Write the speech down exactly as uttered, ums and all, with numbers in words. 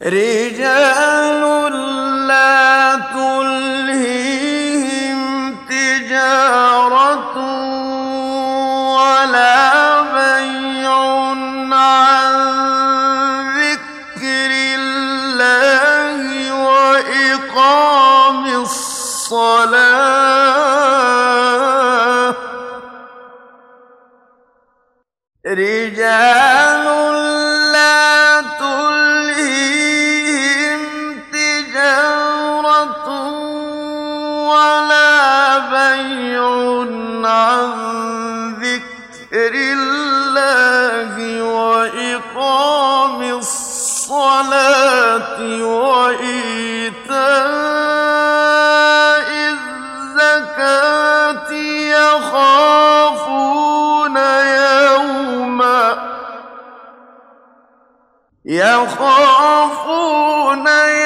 رجال لا تلهيهم تجارة ولا بيع عن ذكر الله وإقام الصلاة رجال لا تلهيهم تجارة ولا بيع عن ذكر الله وإقام الصلاة وإيتاء الزكاة يخافون يوما يخافون